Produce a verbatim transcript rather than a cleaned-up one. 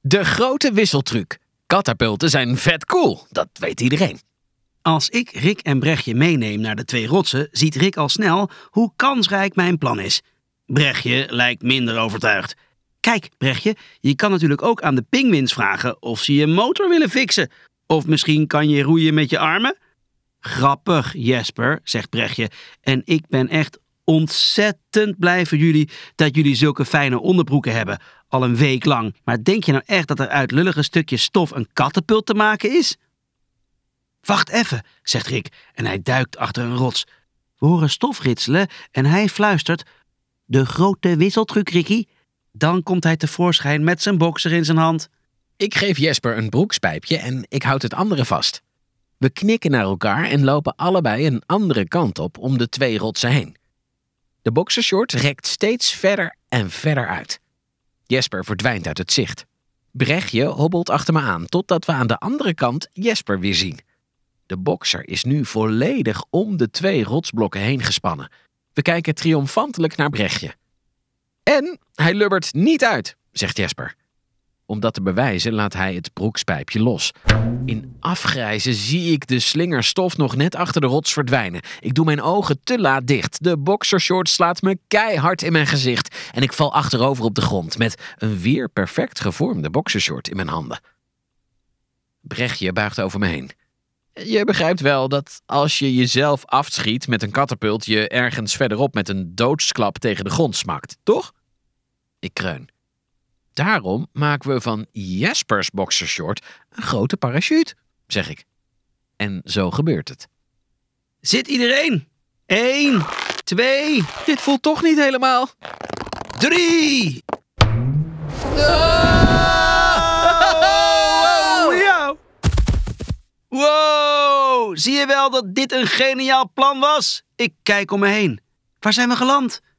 De grote wisseltruc. Katapulten zijn vet cool, dat weet iedereen. Als ik Rick en Brechtje meeneem naar de twee rotsen, ziet Rick al snel hoe kansrijk mijn plan is. Brechtje lijkt minder overtuigd. Kijk, Brechtje, je kan natuurlijk ook aan de pinguïns vragen of ze je motor willen fixen. Of misschien kan je roeien met je armen? Grappig, Jesper, zegt Brechtje. En ik ben echt ontzettend blij voor jullie dat jullie zulke fijne onderbroeken hebben. Al een week lang. Maar denk je nou echt dat er uit lullige stukjes stof een katapult te maken is? Wacht even, zegt Rick en hij duikt achter een rots. We horen stof ritselen en hij fluistert: de grote wisseltruc, Ricky. Dan komt hij tevoorschijn met zijn bokser in zijn hand. Ik geef Jesper een broekspijpje en ik houd het andere vast. We knikken naar elkaar en lopen allebei een andere kant op om de twee rotsen heen. De boxershort rekt steeds verder en verder uit. Jesper verdwijnt uit het zicht. Brechtje hobbelt achter me aan totdat we aan de andere kant Jesper weer zien. De bokser is nu volledig om de twee rotsblokken heen gespannen. We kijken triomfantelijk naar Brechtje. En hij lubbert niet uit, zegt Jesper. Om dat te bewijzen laat hij het broekspijpje los. In afgrijzen zie ik de slinger stof nog net achter de rots verdwijnen. Ik doe mijn ogen te laat dicht. De boxershort slaat me keihard in mijn gezicht. En ik val achterover op de grond met een weer perfect gevormde boxershort in mijn handen. Brechtje buigt over me heen. Je begrijpt wel dat als je jezelf afschiet met een katapult je ergens verderop met een doodsklap tegen de grond smakt, toch? Ik kreun. Daarom maken we van Jespers boxershort een grote parachute, zeg ik. En zo gebeurt het. Zit iedereen? Eén, twee, Dit voelt toch niet helemaal. drie! Wow, zie je wel dat dit een geniaal plan was? Ik kijk om me heen. Waar zijn we geland?